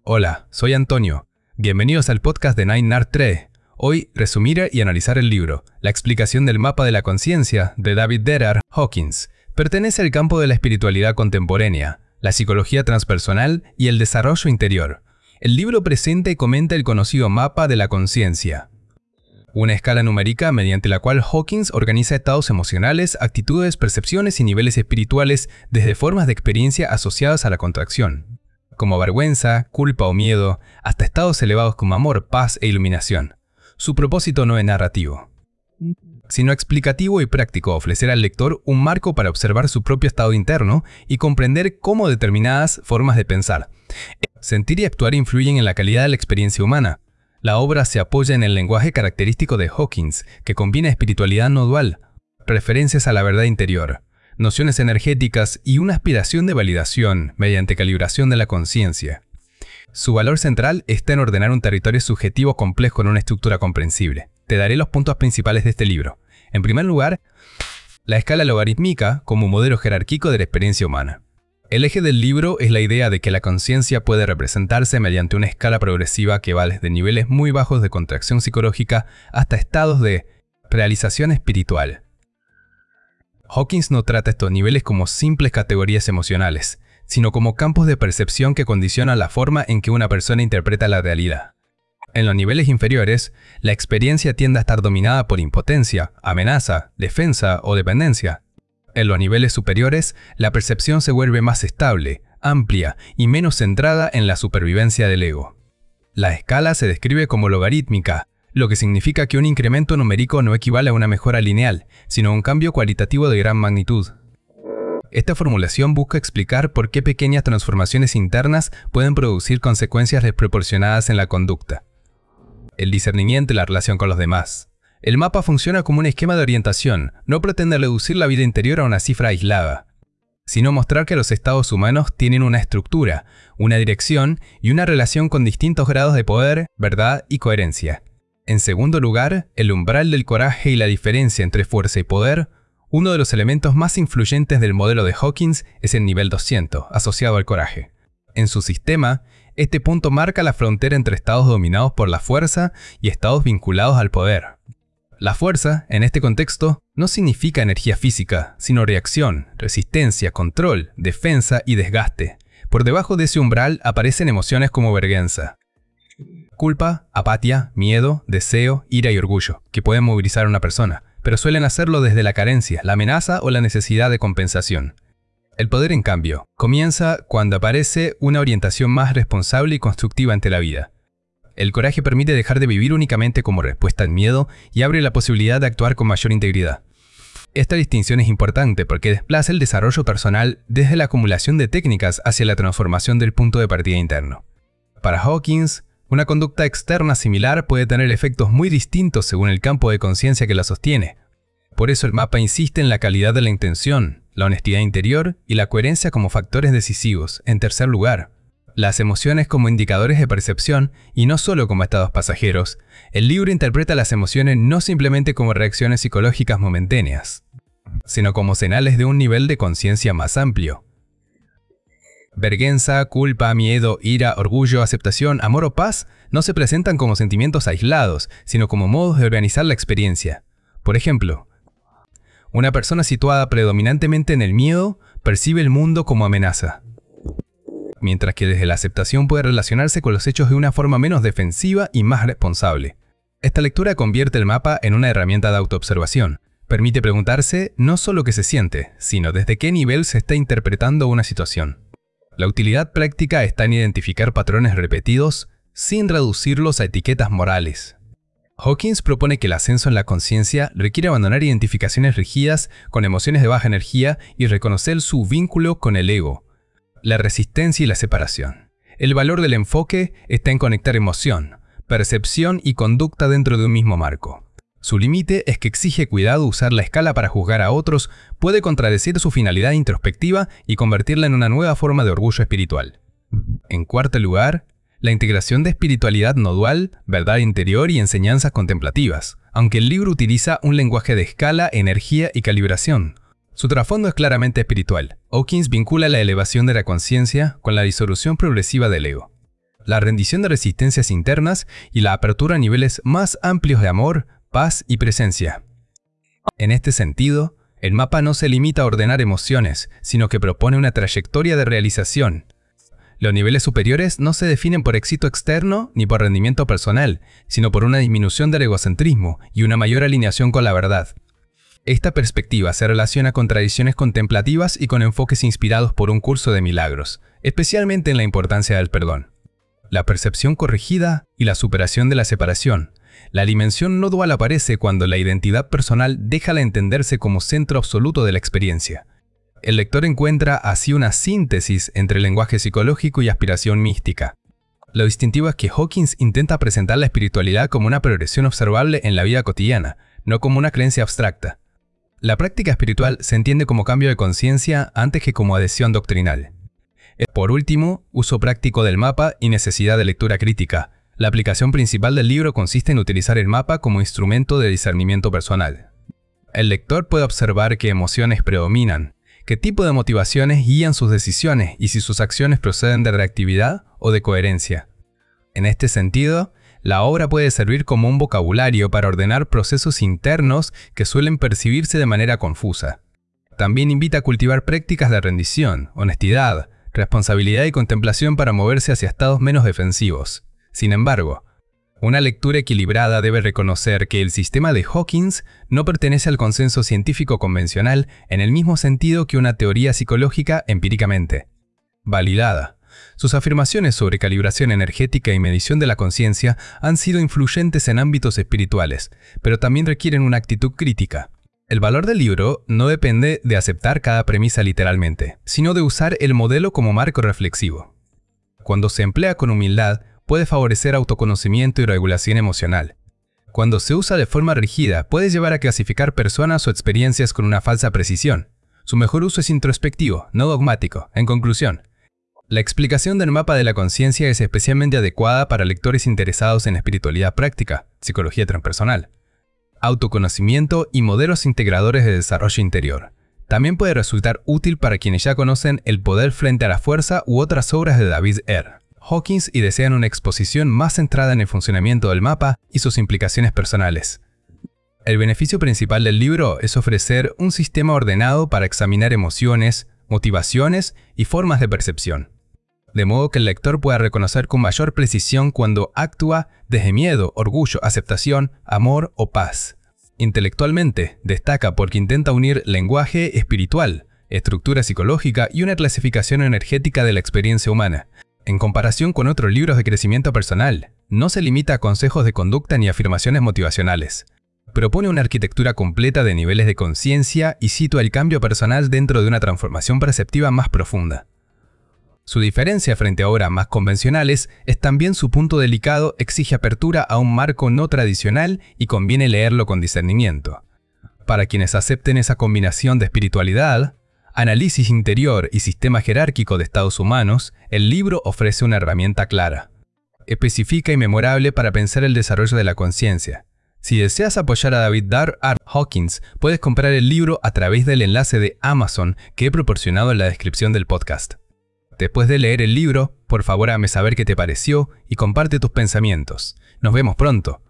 Hola, soy Antonio. Bienvenidos al podcast de Nine Nart 3. Hoy, resumir y analizar el libro La explicación del mapa de la conciencia de David Derrard Hawkins. Pertenece al campo de la espiritualidad contemporánea, la psicología transpersonal y el desarrollo interior. El libro presenta y comenta el conocido mapa de la conciencia, una escala numérica mediante la cual Hawkins organiza estados emocionales, actitudes, percepciones y niveles espirituales desde formas de experiencia asociadas a la contracción, como vergüenza, culpa o miedo, hasta estados elevados como amor, paz e iluminación. Su propósito no es narrativo, sino explicativo y práctico, ofrecer al lector un marco para observar su propio estado interno y comprender cómo determinadas formas de pensar, sentir y actuar influyen en la calidad de la experiencia humana. La obra se apoya en el lenguaje característico de Hawkins, que combina espiritualidad no dual, referencias a la verdad interior, nociones energéticas y una aspiración de validación mediante calibración de la conciencia. Su valor central está en ordenar un territorio subjetivo complejo en una estructura comprensible. Te daré los puntos principales de este libro. En primer lugar, la escala logarítmica como modelo jerárquico de la experiencia humana. El eje del libro es la idea de que la conciencia puede representarse mediante una escala progresiva que va desde niveles muy bajos de contracción psicológica hasta estados de realización espiritual. Hawkins no trata estos niveles como simples categorías emocionales, sino como campos de percepción que condicionan la forma en que una persona interpreta la realidad. En los niveles inferiores, la experiencia tiende a estar dominada por impotencia, amenaza, defensa o dependencia. En los niveles superiores, la percepción se vuelve más estable, amplia y menos centrada en la supervivencia del ego. La escala se describe como logarítmica, lo que significa que un incremento numérico no equivale a una mejora lineal, sino a un cambio cualitativo de gran magnitud. Esta formulación busca explicar por qué pequeñas transformaciones internas pueden producir consecuencias desproporcionadas en la conducta, el discernimiento y la relación con los demás. El mapa funciona como un esquema de orientación, no pretende reducir la vida interior a una cifra aislada, sino mostrar que los estados humanos tienen una estructura, una dirección y una relación con distintos grados de poder, verdad y coherencia. En segundo lugar, el umbral del coraje y la diferencia entre fuerza y poder. Uno de los elementos más influyentes del modelo de Hawkins es el nivel 200, asociado al coraje. En su sistema, este punto marca la frontera entre estados dominados por la fuerza y estados vinculados al poder. La fuerza, en este contexto, no significa energía física, sino reacción, resistencia, control, defensa y desgaste. Por debajo de ese umbral aparecen emociones como vergüenza, culpa, apatía, miedo, deseo, ira y orgullo, que pueden movilizar a una persona, pero suelen hacerlo desde la carencia, la amenaza o la necesidad de compensación. El poder, en cambio, comienza cuando aparece una orientación más responsable y constructiva ante la vida. El coraje permite dejar de vivir únicamente como respuesta al miedo y abre la posibilidad de actuar con mayor integridad. Esta distinción es importante porque desplaza el desarrollo personal desde la acumulación de técnicas hacia la transformación del punto de partida interno. Para Hawkins, una conducta externa similar puede tener efectos muy distintos según el campo de conciencia que la sostiene. Por eso el mapa insiste en la calidad de la intención, la honestidad interior y la coherencia como factores decisivos. En tercer lugar, las emociones como indicadores de percepción y no solo como estados pasajeros. El libro interpreta las emociones no simplemente como reacciones psicológicas momentáneas, sino como señales de un nivel de conciencia más amplio. Vergüenza, culpa, miedo, ira, orgullo, aceptación, amor o paz no se presentan como sentimientos aislados, sino como modos de organizar la experiencia. Por ejemplo, una persona situada predominantemente en el miedo percibe el mundo como amenaza, mientras que desde la aceptación puede relacionarse con los hechos de una forma menos defensiva y más responsable. Esta lectura convierte el mapa en una herramienta de autoobservación. Permite preguntarse no solo qué se siente, sino desde qué nivel se está interpretando una situación. La utilidad práctica está en identificar patrones repetidos sin reducirlos a etiquetas morales. Hawkins propone que el ascenso en la conciencia requiere abandonar identificaciones rígidas con emociones de baja energía y reconocer su vínculo con el ego, la resistencia y la separación. El valor del enfoque está en conectar emoción, percepción y conducta dentro de un mismo marco. Su límite es que exige cuidado. Usar la escala para juzgar a otros puede contradecir su finalidad introspectiva y convertirla en una nueva forma de orgullo espiritual. En cuarto lugar, la integración de espiritualidad no dual, verdad interior y enseñanzas contemplativas. Aunque el libro utiliza un lenguaje de escala, energía y calibración, su trasfondo es claramente espiritual. Hawkins vincula la elevación de la conciencia con la disolución progresiva del ego. la rendición de resistencias internas y la apertura a niveles más amplios de amor, paz y presencia. En este sentido, el mapa no se limita a ordenar emociones, sino que propone una trayectoria de realización. Los niveles superiores no se definen por éxito externo ni por rendimiento personal, sino por una disminución del egocentrismo y una mayor alineación con la verdad. Esta perspectiva se relaciona con tradiciones contemplativas y con enfoques inspirados por un curso de milagros, especialmente en la importancia del perdón, la percepción corregida y la superación de la separación. La dimensión no dual aparece cuando la identidad personal deja de entenderse como centro absoluto de la experiencia. El lector encuentra así una síntesis entre lenguaje psicológico y aspiración mística. Lo distintivo es que Hawkins intenta presentar la espiritualidad como una progresión observable en la vida cotidiana, no como una creencia abstracta. La práctica espiritual se entiende como cambio de conciencia antes que como adhesión doctrinal. Por último, uso práctico del mapa y necesidad de lectura crítica. La aplicación principal del libro consiste en utilizar el mapa como instrumento de discernimiento personal. El lector puede observar qué emociones predominan, qué tipo de motivaciones guían sus decisiones y si sus acciones proceden de reactividad o de coherencia. En este sentido, la obra puede servir como un vocabulario para ordenar procesos internos que suelen percibirse de manera confusa. También invita a cultivar prácticas de rendición, honestidad, responsabilidad y contemplación para moverse hacia estados menos defensivos. Sin embargo, una lectura equilibrada debe reconocer que el sistema de Hawkins no pertenece al consenso científico convencional en el mismo sentido que una teoría psicológica empíricamente validada. Sus afirmaciones sobre calibración energética y medición de la conciencia han sido influyentes en ámbitos espirituales, pero también requieren una actitud crítica. El valor del libro no depende de aceptar cada premisa literalmente, sino de usar el modelo como marco reflexivo. Cuando se emplea con humildad, puede favorecer autoconocimiento y regulación emocional. Cuando se usa de forma rígida, puede llevar a clasificar personas o experiencias con una falsa precisión. Su mejor uso es introspectivo, no dogmático. En conclusión, la explicación del mapa de la conciencia es especialmente adecuada para lectores interesados en espiritualidad práctica, psicología transpersonal, autoconocimiento y modelos integradores de desarrollo interior. También puede resultar útil para quienes ya conocen El poder frente a la fuerza u otras obras de David R. Hawkins y desean una exposición más centrada en el funcionamiento del mapa y sus implicaciones personales. El beneficio principal del libro es ofrecer un sistema ordenado para examinar emociones, motivaciones y formas de percepción, de modo que el lector pueda reconocer con mayor precisión cuando actúa desde miedo, orgullo, aceptación, amor o paz. Intelectualmente, destaca porque intenta unir lenguaje espiritual, estructura psicológica y una clasificación energética de la experiencia humana. En comparación con otros libros de crecimiento personal, no se limita a consejos de conducta ni afirmaciones motivacionales. Propone una arquitectura completa de niveles de conciencia y sitúa el cambio personal dentro de una transformación perceptiva más profunda. Su diferencia frente a obras más convencionales es también su punto delicado exige apertura a un marco no tradicional y conviene leerlo con discernimiento. Para quienes acepten esa combinación de espiritualidad, análisis interior y sistema jerárquico de estados humanos, el libro ofrece una herramienta clara, específica y memorable para pensar el desarrollo de la conciencia. Si deseas apoyar a David R. Hawkins, puedes comprar el libro a través del enlace de Amazon que he proporcionado en la descripción del podcast. Después de leer el libro, por favor hazme saber qué te pareció y comparte tus pensamientos. Nos vemos pronto.